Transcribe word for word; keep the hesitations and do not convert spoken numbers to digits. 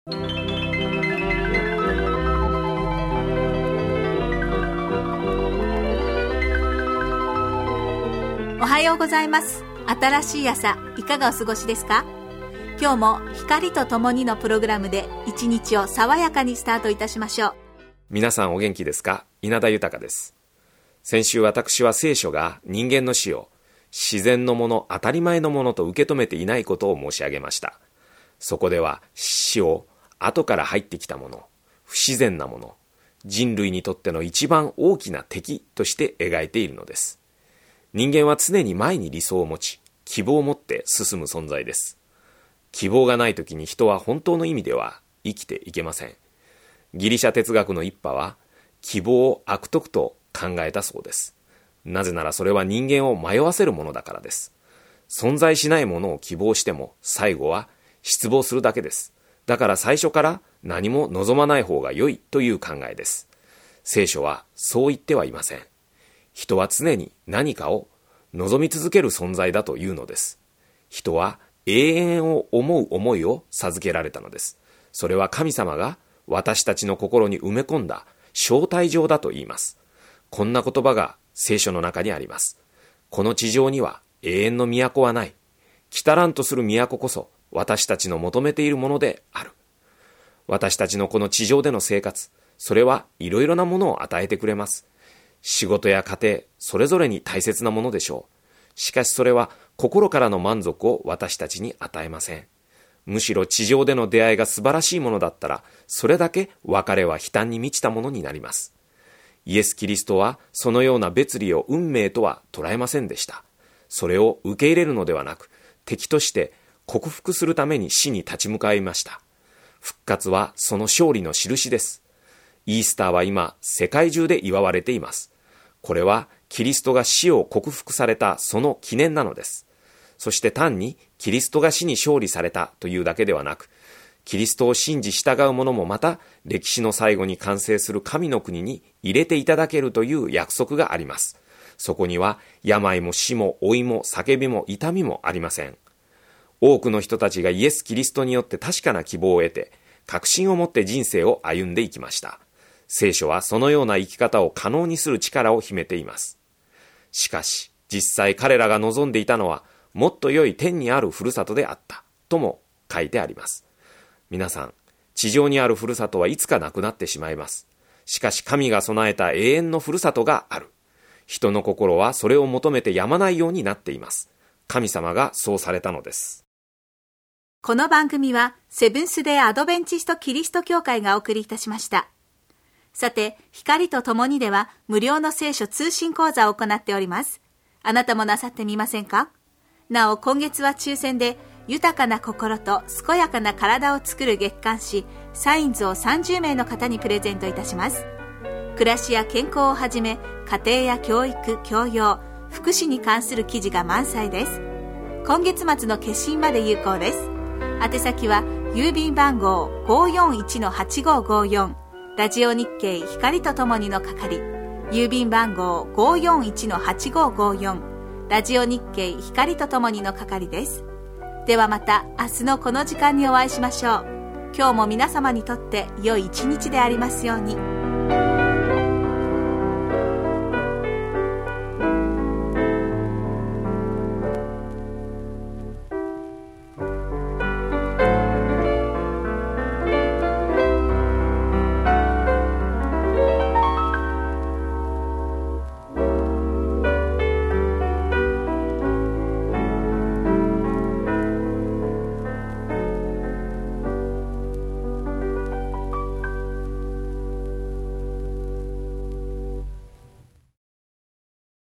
おはようございます。新しい朝、いかがお過ごしですか？今日も光とともにのプログラムで一日を爽やかにスタートいたしましょう。 皆さんお元気ですか？稲田豊です。先週私は聖書が人間の死を自然のもの、当たり前のものと受け止めていないことを申し上げました。そこでは死を後から入ってきたもの、不自然なもの、人類にとっての一番大きな敵として描いているのです。人間は常に前に理想を持ち、希望を持って進む存在です。希望がないときに人は本当の意味では生きていけません。ギリシャ哲学の一派は希望を悪徳と考えたそうです。なぜならそれは人間を迷わせるものだからです。存在しないものを希望しても最後は失望するだけです。だから最初から何も望まない方が良いという考えです。聖書はそう言ってはいません。人は常に何かを望み続ける存在だというのです。人は永遠を思う思いを授けられたのです。それは神様が私たちの心に埋め込んだ招待状だと言います。こんな言葉が聖書の中にあります。この地上には永遠の都はない。来たらんとする都こそ私たちの求めているものである。私たちのこの地上での生活、それはいろいろなものを与えてくれます。仕事や家庭、それぞれに大切なものでしょう。しかしそれは心からの満足を私たちに与えません。むしろ地上での出会いが素晴らしいものだったら、それだけ別れは悲嘆に満ちたものになります。イエス・キリストはそのような別離を運命とは捉えませんでした。それを受け入れるのではなく、敵として克服するために死に立ち向かいました。復活はその勝利の印です。イースターは今、世界中で祝われています。これはキリストが死を克服されたその記念なのです。そして単にキリストが死に勝利されたというだけではなく、キリストを信じ従う者もまた歴史の最後に完成する神の国に入れていただけるという約束があります。そこには病も死も老いも叫びも痛みもありません。多くの人たちがイエス・キリストによって確かな希望を得て、確信を持って人生を歩んでいきました。聖書はそのような生き方を可能にする力を秘めています。しかし、実際彼らが望んでいたのは、もっと良い天にあるふるさとであった、とも書いてあります。皆さん、地上にあるふるさとはいつかなくなってしまいます。しかし神が備えた永遠のふるさとがある。人の心はそれを求めてやまないようになっています。神様がそうされたのです。 この番組はセブンスデーアドベンチストキリスト教会がお送りいたしました。さて、光とともにでは無料の聖書通信講座を行っております。あなたもなさってみませんか？なお、今月は抽選で豊かな心と健やかな体を作る月刊誌サインズをさんじゅうめいの方にプレゼントいたします。暮らしや健康をはじめ、家庭や教育、教養、福祉に関する記事が満載です。今月末の決心まで有効です。宛先は郵便番号 ごーよんいちのはちごーごーよん、ラジオ日経光とともにの係、郵便番号 ごーよんいちのはちごーごーよん、ラジオ日経光とともにの係です。ではまた明日のこの時間にお会いしましょう。今日も皆様にとって良い一日でありますように。